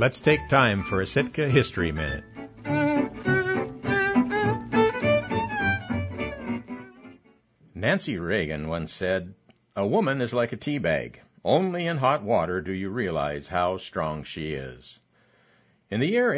Let's take time for a Sitka History Minute. Nancy Reagan once said, "A woman is like a tea bag. Only in hot water do you realize how strong she is." In the year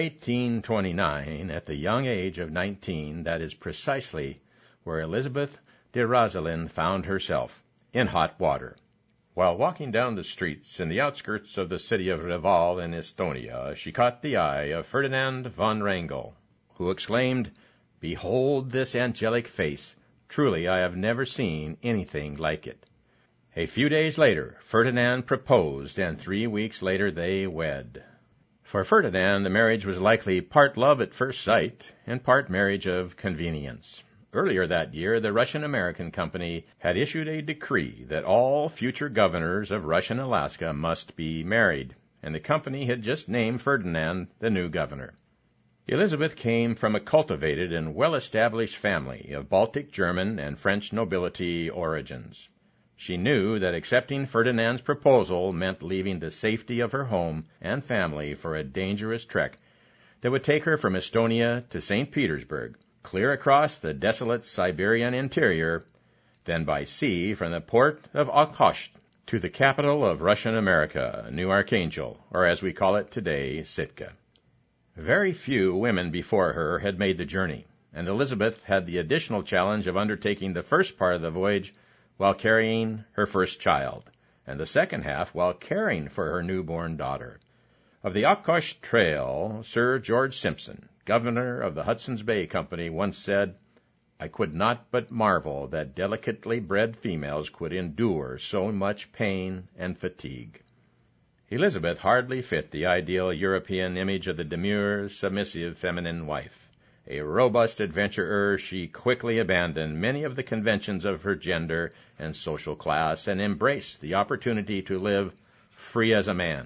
1829, at the young age of 19, that is precisely where Elizabeth de Rosselin found herself, in hot water. While walking down the streets in the outskirts of the city of Reval in Estonia, she caught the eye of Ferdinand von Wrangel, who exclaimed, "Behold this angelic face! Truly I have never seen anything like it." A few days later, Ferdinand proposed, and 3 weeks later they wed. For Ferdinand, the marriage was likely part love at first sight and part marriage of convenience. Earlier that year, the Russian-American Company had issued a decree that all future governors of Russian Alaska must be married, and the company had just named Ferdinand the new governor. Elizabeth came from a cultivated and well-established family of Baltic German and French nobility origins. She knew that accepting Ferdinand's proposal meant leaving the safety of her home and family for a dangerous trek that would take her from Estonia to St. Petersburg, clear across the desolate Siberian interior, then by sea from the port of Okhotsk to the capital of Russian America, New Archangel, or as we call it today, Sitka. Very few women before her had made the journey, and Elizabeth had the additional challenge of undertaking the first part of the voyage while carrying her first child, and the second half while caring for her newborn daughter. Of the Okhotsk Trail, Sir George Simpson, governor of the Hudson's Bay Company, once said, "I could not but marvel that delicately bred females could endure so much pain and fatigue." Elizabeth hardly fit the ideal European image of the demure, submissive, feminine wife. A robust adventurer, she quickly abandoned many of the conventions of her gender and social class and embraced the opportunity to live free as a man.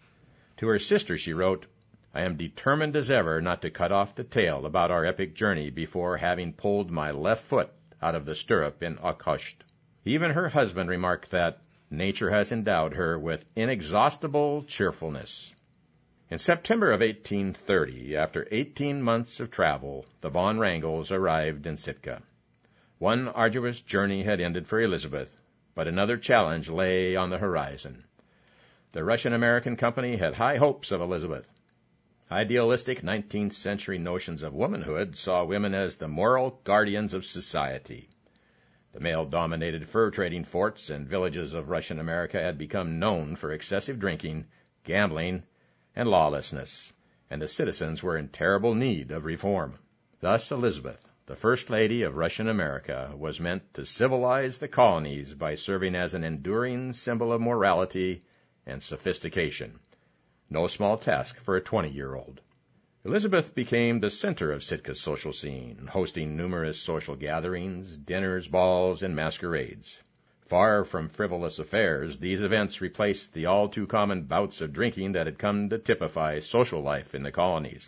To her sister she wrote, "I am determined as ever not to cut off the tale about our epic journey before having pulled my left foot out of the stirrup in Okhotsk." Even her husband remarked that nature has endowed her with inexhaustible cheerfulness. In September of 1830, after 18 months of travel, the von Wrangels arrived in Sitka. One arduous journey had ended for Elizabeth, but another challenge lay on the horizon. The Russian-American Company had high hopes of Elizabeth. Idealistic 19th century notions of womanhood saw women as the moral guardians of society. The male-dominated fur-trading forts and villages of Russian America had become known for excessive drinking, gambling, and lawlessness, and the citizens were in terrible need of reform. Thus Elizabeth, the First Lady of Russian America, was meant to civilize the colonies by serving as an enduring symbol of morality and sophistication. No small task for a 20-year-old. Elizabeth became the center of Sitka's social scene, hosting numerous social gatherings, dinners, balls, and masquerades. Far from frivolous affairs, these events replaced the all-too-common bouts of drinking that had come to typify social life in the colonies.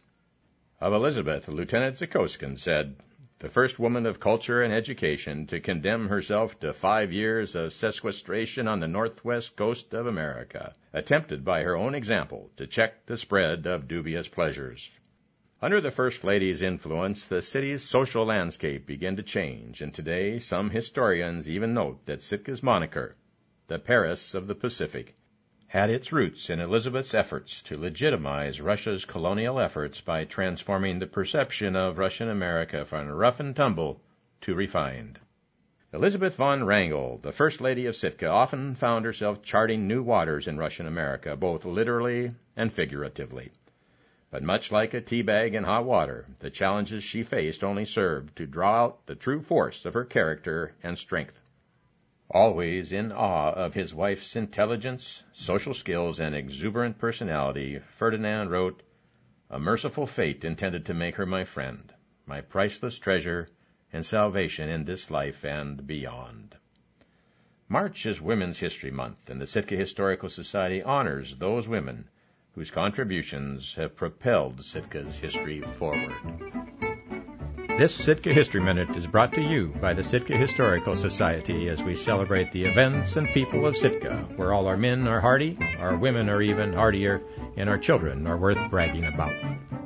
Of Elizabeth, Lieutenant Zukoskin said, "The first woman of culture and education to condemn herself to 5 years of sequestration on the northwest coast of America, attempted by her own example to check the spread of dubious pleasures." Under the First Lady's influence, the city's social landscape began to change, and today some historians even note that Sitka's moniker, the Paris of the Pacific, had its roots in Elizabeth's efforts to legitimize Russia's colonial efforts by transforming the perception of Russian America from rough and tumble to refined. Elizabeth von Wrangel, the First Lady of Sitka, often found herself charting new waters in Russian America, both literally and figuratively. But much like a tea bag in hot water, the challenges she faced only served to draw out the true force of her character and strength. Always in awe of his wife's intelligence, social skills, and exuberant personality, Ferdinand wrote, "A merciful fate intended to make her my friend, my priceless treasure, and salvation in this life and beyond." March is Women's History Month, and the Sitka Historical Society honors those women whose contributions have propelled Sitka's history forward. This Sitka History Minute is brought to you by the Sitka Historical Society as we celebrate the events and people of Sitka, where all our men are hardy, our women are even hardier, and our children are worth bragging about.